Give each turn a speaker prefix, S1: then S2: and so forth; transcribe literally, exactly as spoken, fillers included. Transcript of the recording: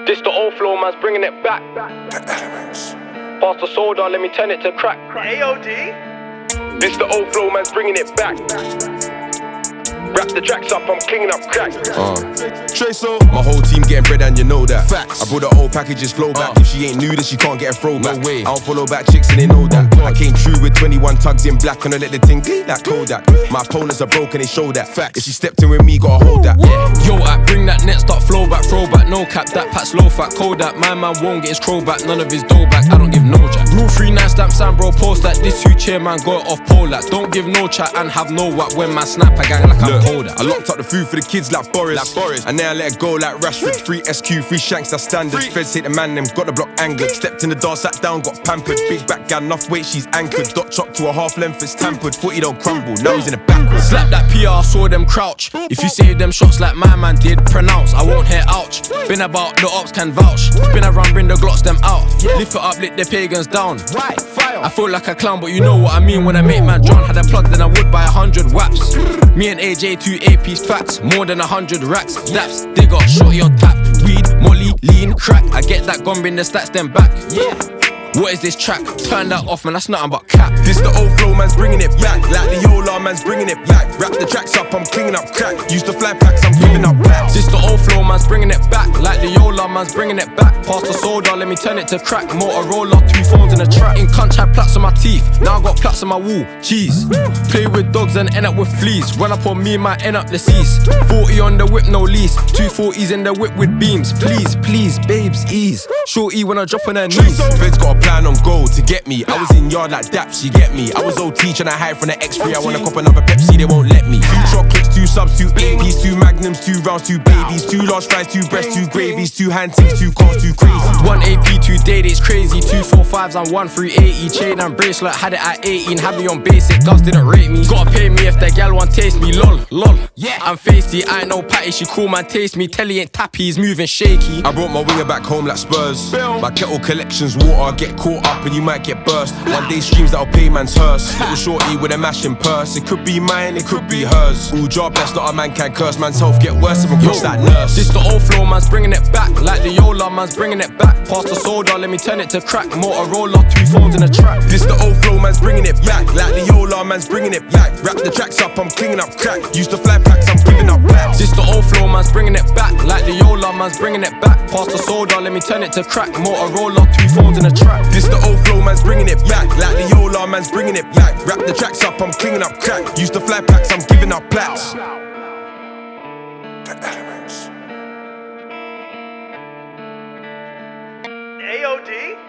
S1: This the old flow, man's bringing it back.
S2: The elements.
S1: Pass the soda, let me turn it to crack.
S3: A O D.
S1: This the old flow, man's bringing it back. Wrap the tracks up, I'm cleaning up crack.
S2: Uh. Traso. My whole team getting bread and you know that. Facts. I brought the old packages flow back. Uh. If she ain't new, then she can't get a throwback. No way. I don't follow back chicks and they know that. I came true with twenty-one tugs in black and I let the thing gleam like Kodak. My opponents are broken, they show that. Facts. If she stepped in with me, gotta hold that.
S4: Yeah. Yo, I bring that net, start flow back, throw back, no cap, that pat's low fat, Kodak. My man won't get his crow back, none of his dough back. I don't give no jack. Rule three nine stamp, Sam bro, post that. This huge chair man, go off pole that. Don't give no chat and have no whack when my snap, I gang like I'm cold at.
S2: I locked up the food for the kids like Boris. Like Boris. And now I let it go like Rashford. Free S Q, free shanks, that's standard. Free. Feds hate the man, them got the block angered. Stepped in the door, sat down, got pampered. Big back gal, enough weight, she's anchored. Dot chop to a half length, it's tampered. Footy don't crumble, now he's in the backwards.
S4: Slap that P R, saw them crouch. If you save them shots like my man did, pronounce, I won't hear ouch. Been about, the ops can vouch. Been around, bring the glocks them out. Lift it up, lit the pagans down. I feel like a clown, but you know what I mean when I make man John. Had a plug, then I would buy a hundred waps. Me and A J, two A-piece facts, more than a hundred racks. Daps, they got shorty on tap. Weed, molly, lean, crack. I get that gun, bring the stats, then back. Yeah. What is this track? Turn that off, man, that's nothing but cap.
S2: This the old flow, man's bringing it back. Like the Yola, man's bringing it back. Wrap the tracks up, I'm cleaning up crack. Use the fly packs, I'm giving up back.
S4: This the old flow, man's bringing it back. Like the Yola, man's bringing it back. Pass the soda, let me turn it to crack. Motorola, two phones in a track. In cunt, had plaits on my teeth. Now I got plaits on my wall. Jeez. Play with dogs and end up with fleas. Run up on me, might end up deceased. forty on the whip, no lease. two forties in the whip with beams. Please, please, babes, ease. Shorty when I drop on her knees.
S2: Feds got a plan on go to get me. I was in yard like Daps, you get me. I was O T trying to hide from the X three. I wanna cop another Pepsi, they won't let me. Two chocolates, two subs, two A Ps, two magnums, two rounds, two babies, two large fries, two breasts, two gravies, two hand things, two cars, two crazy.
S4: One A P, two day dates, crazy. Two four fives and one three eighty. Chain and bracelet, had it at eighteen. Had me on basic, girls didn't rate me. Gotta pay me if the gal want taste me, lol, lol. Yeah, I'm feisty, I ain't no patty. She cool man taste me. Telly ain't tappy, he's moving shaky.
S2: I brought my winger back home like Spurs. My kettle collection's water, get caught up and you might get burst. One day streams that'll pay man's hearse. Little shorty with a mashing purse. It could be mine, it could be hers. Ooh, job blessed, not a man can curse. Man's health get worse if I cross that nurse.
S4: This the old flow, man's bringing it back. Like the Yola, man's bringing it back. Pass the soda, let me turn it to crack. Motorola, two phones in a track.
S2: This the old flow, man's bringing it back. Like the Yola, man's bringing it back. Wrap the tracks up, I'm cleaning up crack. Use the fly packs, I'm giving up back.
S4: This the old flow, man's bringing it back. Like the Yola, man's bringing it back. Pass the soda, let me turn it to crack. Motorola, two phones in a track.
S2: This the old flow, man's bringing it back. Like the Yola, man's bringing it back. Wrap the tracks up, I'm cleaning up crack. Use the fly packs, I'm giving up plaques. The elements.
S3: A O D.